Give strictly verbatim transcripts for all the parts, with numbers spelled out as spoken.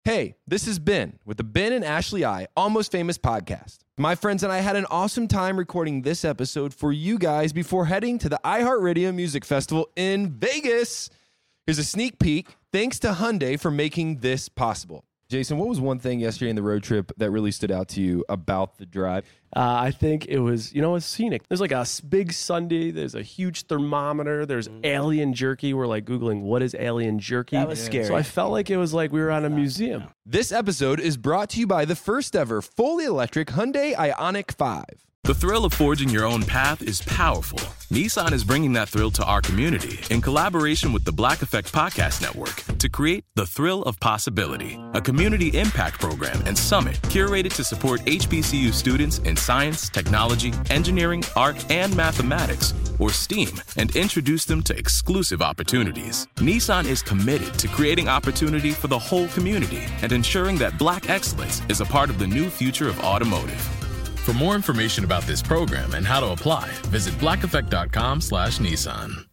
Hey, this is Ben with the Ben and Ashley I Almost Famous podcast. My friends and I had an awesome time recording this episode for you guys before heading to the iHeartRadio Music Festival in Vegas. Here's a sneak peek. Thanks to Hyundai for making this possible. Jason, what was one thing yesterday in the road trip that really stood out to you about the drive? Uh, I think it was, you know, it's scenic. There's like a big Sunday. There's a huge thermometer. There's mm. alien jerky. We're like Googling, what is alien jerky? That was yeah. scary. So I felt like it was like we were at a museum. This episode is brought to you by the first ever fully electric Hyundai Ioniq five. The thrill of forging your own path is powerful. Nissan is bringing that thrill to our community in collaboration with the Black Effect Podcast Network to create The Thrill of Possibility, a community impact program and summit curated to support H B C U students in science, technology, engineering, art, and mathematics, or STEAM, and introduce them to exclusive opportunities. Nissan is committed to creating opportunity for the whole community and ensuring that Black excellence is a part of the new future of automotive. For more information about this program and how to apply, visit blackeffect.com slash Nissan.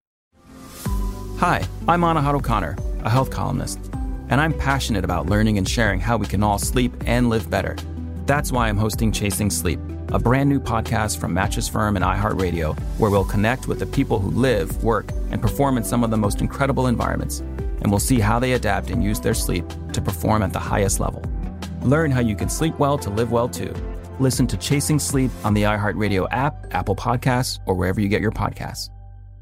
Hi, I'm Anahat O'Connor, a health columnist, and I'm passionate about learning and sharing how we can all sleep and live better. That's why I'm hosting Chasing Sleep, a brand new podcast from Mattress Firm and iHeartRadio, where we'll connect with the people who live, work, and perform in some of the most incredible environments, and we'll see how they adapt and use their sleep to perform at the highest level. Learn how you can sleep well to live well too. Listen to Chasing Sleep on the iHeartRadio app, Apple Podcasts, or wherever you get your podcasts.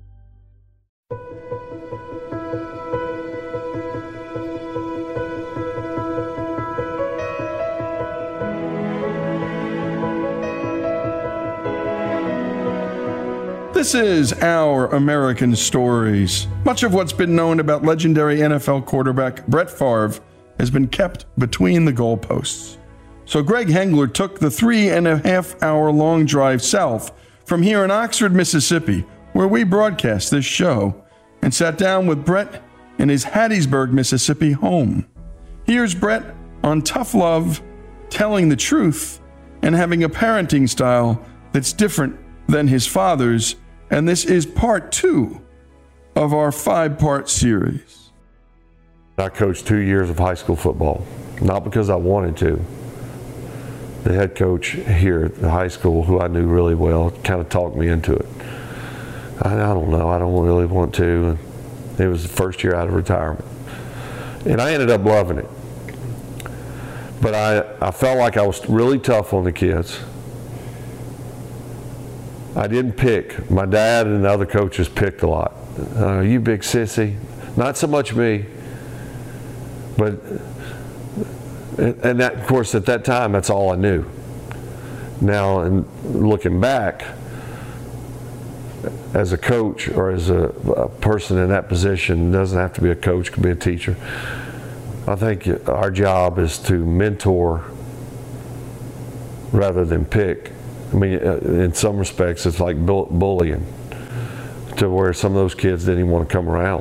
This is Our American Stories. Much of what's been known about legendary N F L quarterback Brett Favre has been kept between the goalposts. So Greg Hengler took the three and a half hour long drive south from here in Oxford, Mississippi, where we broadcast this show, and sat down with Brett in his Hattiesburg, Mississippi home. Here's Brett on tough love, telling the truth, and having a parenting style that's different than his father's, and this is part two of our five-part series. I coached two years of high school football, not because I wanted to. The head coach here at the high school, who I knew really well, kind of talked me into it. I, I don't know, I don't really want to. And it was the first year out of retirement. And I ended up loving it. But I, I felt like I was really tough on the kids. I didn't pick. My dad and the other coaches picked a lot. Uh, you big sissy. Not so much me, but and that, of course, at that time, that's all I knew. Now, and looking back, as a coach or as a, a person in that position, doesn't have to be a coach, could be a teacher. I think our job is to mentor rather than pick. I mean, in some respects, it's like bullying, to where some of those kids didn't even want to come around.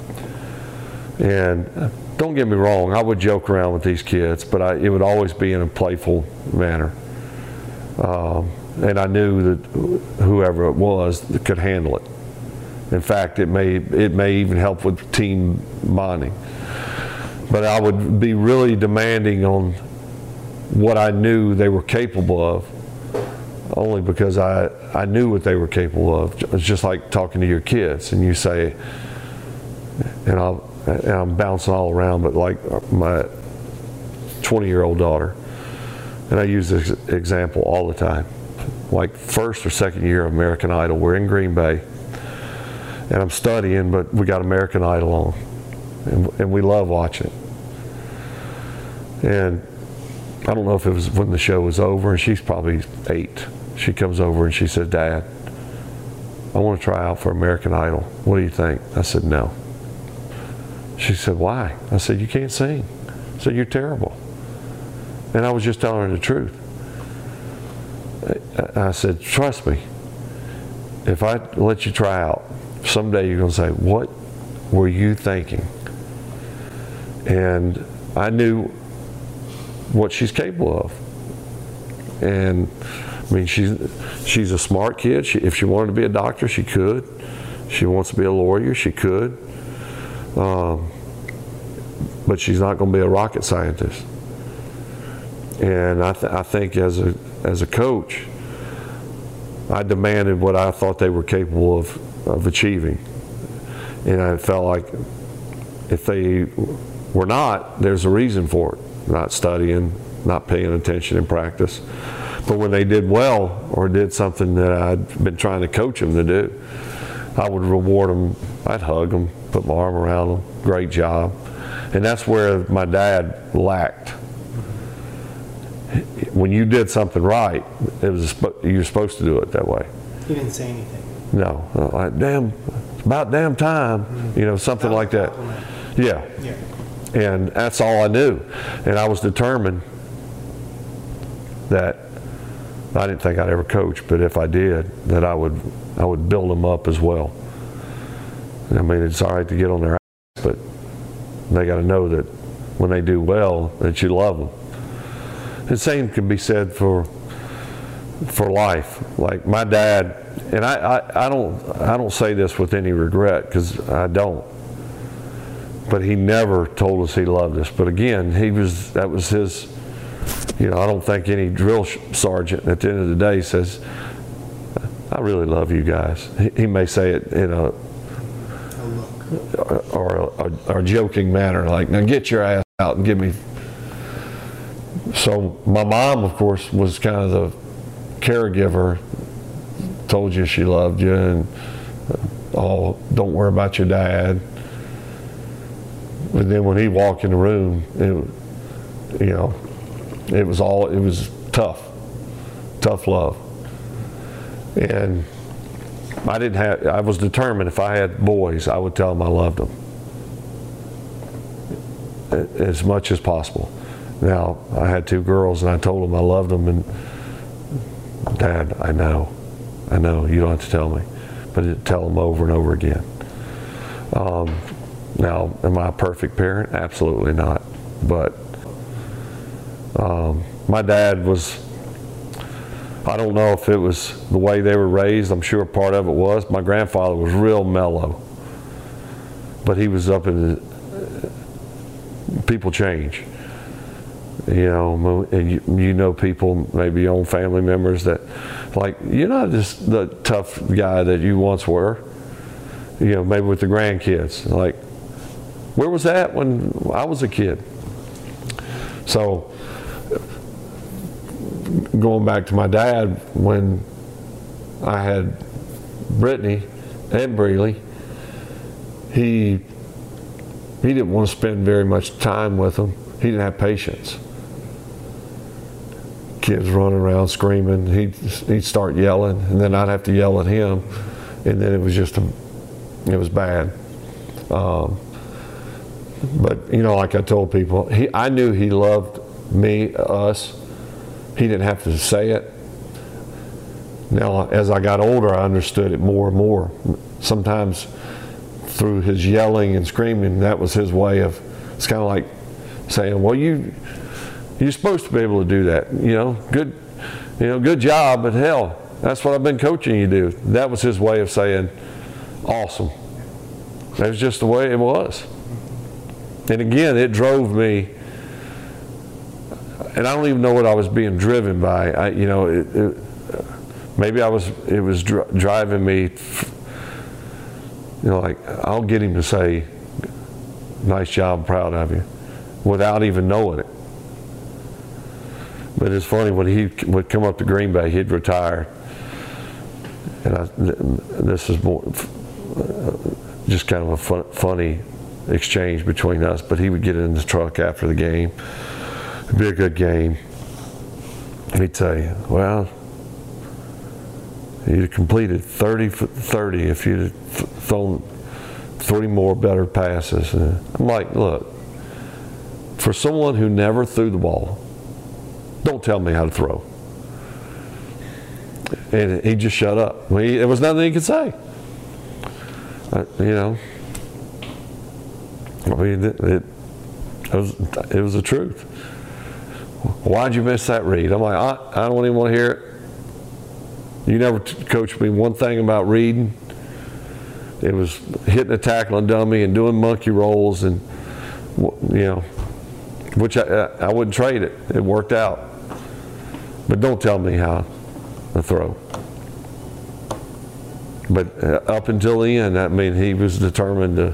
And don't get me wrong, I would joke around with these kids, but I, it would always be in a playful manner. Um, and I knew that whoever it was could handle it. In fact, it may it may even help with team bonding. But I would be really demanding on what I knew they were capable of, only because I, I knew what they were capable of. It's just like talking to your kids, and you say, and I'll, and I'm bouncing all around, but like my twenty-year-old daughter, and I use this example all the time, like first or second year of American Idol, we're in Green Bay, and I'm studying, but we got American Idol on, and, and we love watching it. And I don't know if it was when the show was over, and she's probably eight. She comes over and she says, "Dad, I want to try out for American Idol. What do you think?" I said, "No." She said, "Why?" I said, "You can't sing." I said, "You're terrible." And I was just telling her the truth. I said, "Trust me, if I let you try out, someday you're going to say, 'What were you thinking?'" And I knew what she's capable of. And I mean, she's, she's a smart kid. She, if she wanted to be a doctor, she could. She wants to be a lawyer, she could. Um, but she's not going to be a rocket scientist. And I, th- I think as a as a coach, I demanded what I thought they were capable of, of achieving. And I felt like if they were not, there's a reason for it. Not studying, not paying attention in practice. But when they did well or did something that I'd been trying to coach them to do, I would reward them. I'd hug them, put my arm around them. Great job. And that's where my dad lacked. When you did something right, it was you were supposed to do it that way. He didn't say anything. No, like damn, it's about damn time, mm-hmm. you know, something like that. Yeah. Yeah. And that's all I knew, and I was determined that I didn't think I'd ever coach, but if I did, that I would I would build them up as well. I mean, it's all right to get on their ass, but they got to know that when they do well, that you love them. The same can be said for for life. Like my dad, and I, I, I don't I don't say this with any regret, because I don't. But he never told us he loved us. But again, he was that was his. You know, I don't think any drill sergeant at the end of the day says, "I really love you guys." He, he may say it in a or, or a, or a joking manner, like, "Now get your ass out and give me." So my mom, of course, was kind of the caregiver. Told you she loved you, and oh, don't worry about your dad. But then when he walked in the room, it, you know, it was all it was tough, tough love. And I didn't have. I was determined if I had boys, I would tell them I loved them as much as possible. Now, I had two girls, and I told them I loved them, and Dad, I know, I know, you don't have to tell me, but I'd tell them over and over again. Um, now, am I a perfect parent? Absolutely not, but um, my dad was, I don't know if it was the way they were raised, I'm sure part of it was. My grandfather was real mellow, but he was up in the, people change. You know, and you, you know people, maybe your own family members that, like, you're not just the tough guy that you once were. You know, maybe with the grandkids. Like, where was that when I was a kid? So, going back to my dad, when I had Brittany and Breeley, he he didn't want to spend very much time with them. He didn't have patience. Kids running around screaming, he'd, he'd start yelling, and then I'd have to yell at him, and then it was just, a, it was bad. Um, but, you know, like I told people, he, I knew he loved me, us. He didn't have to say it. Now, as I got older, I understood it more and more. Sometimes through his yelling and screaming, that was his way of, it's kind of like saying, well, you, you're supposed to be able to do that. You know, good, you know, good job, but hell, that's what I've been coaching you to do. That was his way of saying, awesome. That was just the way it was. And again, it drove me, and I don't even know what I was being driven by. I, you know, it, it, maybe I was, it was dr- driving me, you know, like, I'll get him to say, nice job, proud of you, without even knowing it. But it's funny, when he would come up to Green Bay, he'd retire. And I, this is more, just kind of a fun, funny exchange between us, but he would get in the truck after the game. It'd be a good game. He'd say, well, you'd have completed thirty for thirty if you'd have thrown three more better passes. And I'm like, look, for someone who never threw the ball, don't tell me how to throw. And he just shut up. He, there was nothing he could say. Uh, you know, I mean, it, it, it, was, it was the truth. Why'd you miss that read? I'm like, I, I don't even want to hear it. You never t- coached me one thing about reading. It was hitting a tackle and dummy and doing monkey rolls and you know, which I, I wouldn't trade it. It worked out. But don't tell me how to throw. But up until the end, I mean, he was determined to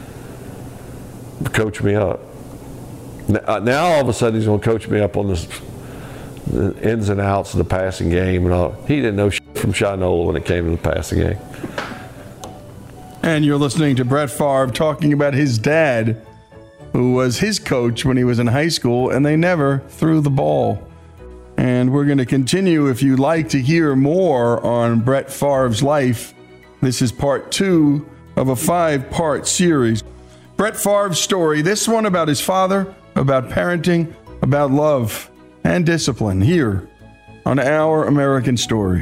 coach me up. Now all of a sudden he's going to coach me up on this, the ins and outs of the passing game and all. He didn't know shit from Shinola when it came to the passing game. And you're listening to Brett Favre talking about his dad, who was his coach when he was in high school, and they never threw the ball. And we're going to continue. If you'd like to hear more on Brett Favre's life, this is part two of a five-part series. Brett Favre's story, this one about his father, about parenting, about love and discipline, here on Our American Stories.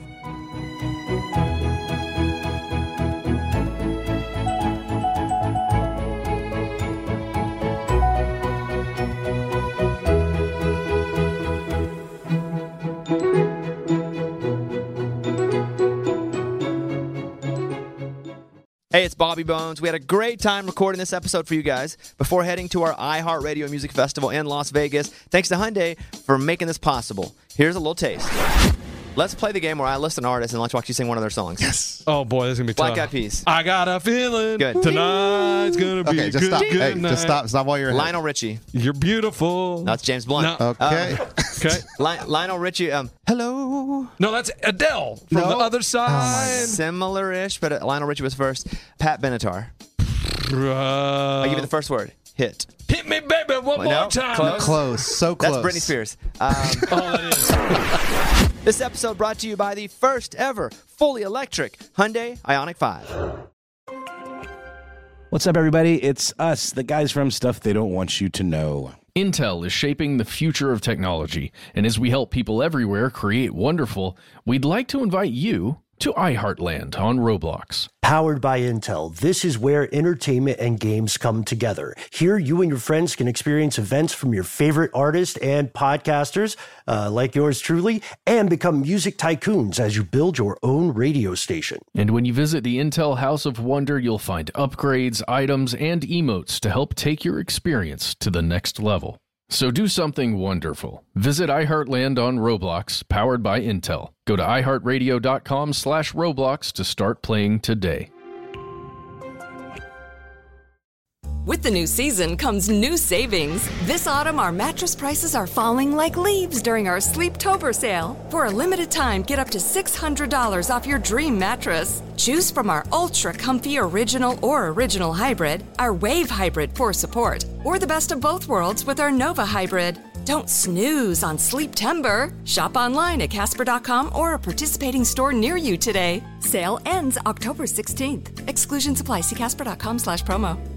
Hey, it's Bobby Bones. We had a great time recording this episode for you guys before heading to our iHeartRadio Music Festival in Las Vegas. Thanks to Hyundai for making this possible. Here's a little taste. Let's play the game where I list an artist and let's watch you sing one of their songs. Yes. Oh, boy, this is going to be Black tough. Eyed Peas. I got a feeling Good. tonight's going to be Okay, a just good, stop. good Hey, night. just stop. Stop while you're ahead. Lionel Richie. You're beautiful. That's James Blunt. No. Okay. Okay. Li- Lionel Richie, um, hello. No, that's Adele from No. the other side. Similar-ish, but uh, Lionel Richie was first. Pat Benatar. Uh, I'll give you the first word. Hit. hit me, baby, one Well, more no, time. close. Close. So That's close. Britney Spears. Um, Oh, that is. this episode brought to you by the first ever fully electric Hyundai Ioniq five. What's up, everybody? It's us, the guys from Stuff They Don't Want You to Know. Intel is shaping the future of technology, and as we help people everywhere create wonderful, we'd like to invite you to iHeartland on Roblox. Powered by Intel, this is where entertainment and games come together. Here, you and your friends can experience events from your favorite artists and podcasters, uh, like yours truly, and become music tycoons as you build your own radio station. And when you visit the Intel House of Wonder, you'll find upgrades, items, and emotes to help take your experience to the next level. So do something wonderful. Visit iHeartland on Roblox, powered by Intel. Go to iHeartRadio.com slash Roblox to start playing today. With the new season comes new savings. This autumn, our mattress prices are falling like leaves during our Sleeptober sale. For a limited time, get up to six hundred dollars off your dream mattress. Choose from our Ultra Comfy Original or Original Hybrid, our Wave Hybrid for support, or the best of both worlds with our Nova Hybrid. Don't snooze on Sleeptember. Shop online at Casper dot com or a participating store near you today. Sale ends October sixteenth. Exclusions apply. See Casper dot com slash promo.